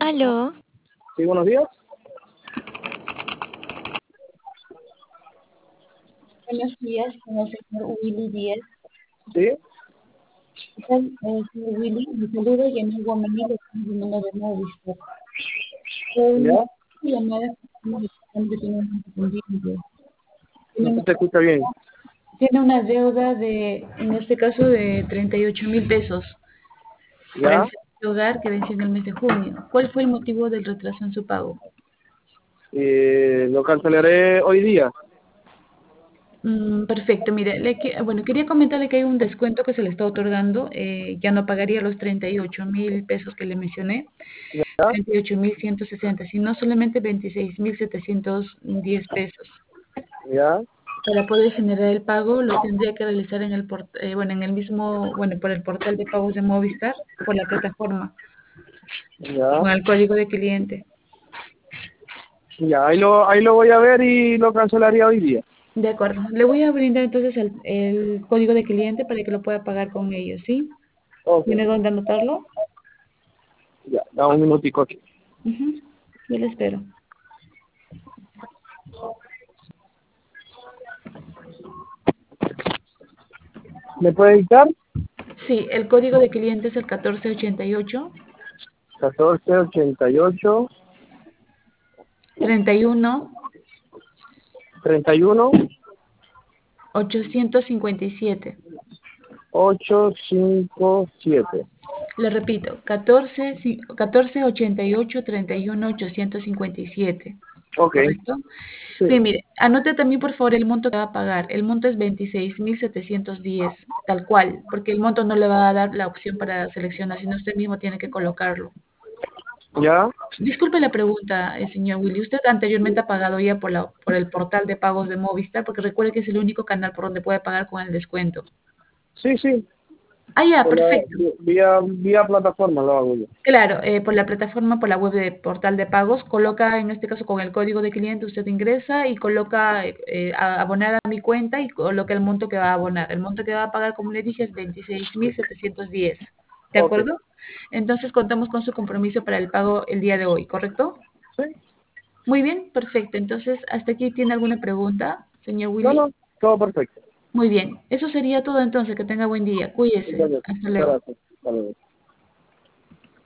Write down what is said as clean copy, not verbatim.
Aló, Sí, buenos días. Buenos días, con el señor Willy Díaz. Sí, ¿Qué tal, señor Willy? Me saluda Yanel Guamaní, le estamos llamando de Movistar. ya. Mi llamada es porque tiene un inconveniente. No Tiene se te escucha bien. tiene una deuda de, en este caso, de 38.000 pesos por el Ya. hogar que venció en el mes de junio. ¿Cuál fue el motivo del retraso en su pago? Lo cancelaré hoy día. Perfecto, mire, bueno, quería comentarle que hay un descuento que se le está otorgando, ya no pagaría los 38.000 pesos que le mencioné, Ya. 38.160, sino solamente 26.710 pesos. Ya. Para poder generar el pago lo tendría que realizar en bueno, en el mismo, bueno, por el portal de pagos de Movistar, por la plataforma, Ya. con el código de cliente. Ya. Ahí lo voy a ver y lo cancelaría hoy día. De acuerdo, le voy a brindar entonces el código de cliente para que lo pueda pagar con ellos, ¿sí? Ok. ¿Tiene dónde anotarlo? Ya. Dame un minutico aquí. Ujú, yo le espero. ¿Me puede dictar? Sí, el código de cliente es el 1488 1488 31 31 857. 857. Le repito, 1488 31 857. Ok. ¿Correcto? Sí. Bien, mire, anote también por favor el monto que va a pagar. El monto es 26.710, tal cual, porque el monto no le va a dar la opción para seleccionar, sino usted mismo tiene que colocarlo. Ya. Disculpe la pregunta, señor Willy. ¿Usted anteriormente ha pagado ya por el portal de pagos de Movistar? Porque recuerde que es el único canal por donde puede pagar con el descuento. Sí, sí. Ah, ya, Por la, perfecto. vía plataforma lo hago yo. Claro, por la plataforma, por la web de portal de pagos, coloca en este caso con el código de cliente, usted ingresa y coloca abonar a mi cuenta y coloca el monto que va a abonar. El monto que va a pagar, como le dije, es 26.710. ¿De Ok. acuerdo? Entonces contamos con su compromiso para el pago el día de hoy, ¿correcto? Sí. Muy bien, perfecto. Entonces, ¿hasta aquí tiene alguna pregunta, señor No, Willy? no. Todo perfecto. Muy bien. Eso sería todo entonces. Que tenga buen día. Muchas Cuídese. gracias. Hasta Muchas luego. gracias. Hasta luego.